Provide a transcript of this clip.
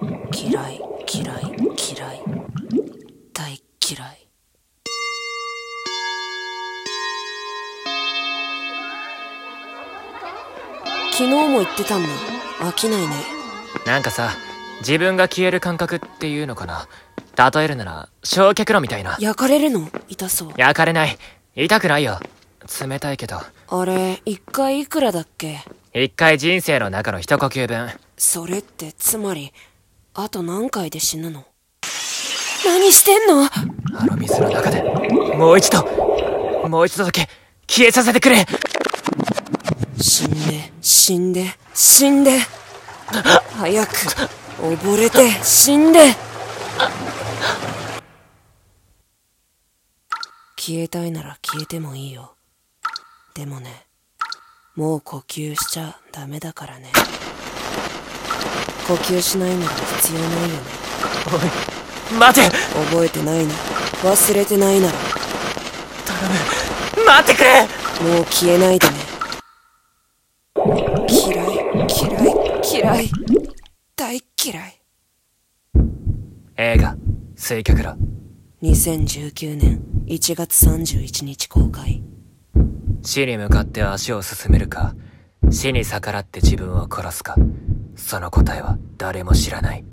嫌い嫌い嫌い大嫌い。昨日も言ってたんだ。飽きないね。 なんかさ、自分が消える感覚っていうのかな。例えるなら焼却炉みたいな。 焼かれるの？痛そう。 焼かれない。痛くないよ。冷たいけど。 あれ、一回いくらだっけ？ 一回人生の中の一呼吸分。 それってつまりあと何回で死ぬの？何してんの？ あの水の中でもう一度だけ消えさせてくれ。 死んで死んで死んで早く溺れて死んで。消えたいなら消えてもいいよ。でもね、もう呼吸しちゃダメだからね。呼吸しないなら必要ないよね。 おい、待て。 覚えてないなら、忘れてないなら頼む、待ってくれ。 もう消えないでね。嫌い嫌い嫌い大嫌い。 映画酔却炉。 2019年1月31日公開。 死に向かって足を進めるか、死に逆らって自分を殺すか、その答えは誰も知らない。